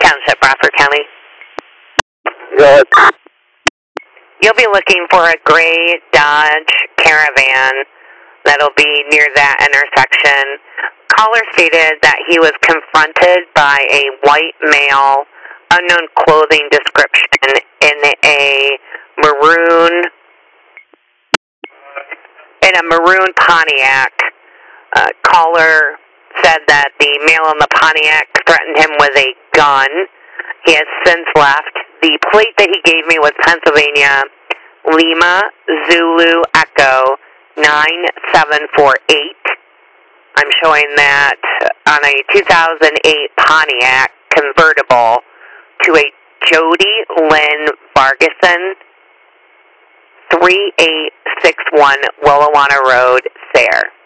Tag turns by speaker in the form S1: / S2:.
S1: Township, Bradford County.
S2: Good.
S1: You'll be looking for a gray Dodge Caravan that'll be near that intersection. Caller stated that he was confronted by a white male, unknown clothing description in a maroon Pontiac. Caller said that the male in the Pontiac threatened him with a gun. He has since left. The plate that he gave me was Pennsylvania Lima Zulu Echo 9748. I'm showing that on a 2008 Pontiac convertible to a Jody Lynn Vargason, 3861 Willawanna Road, Sayre.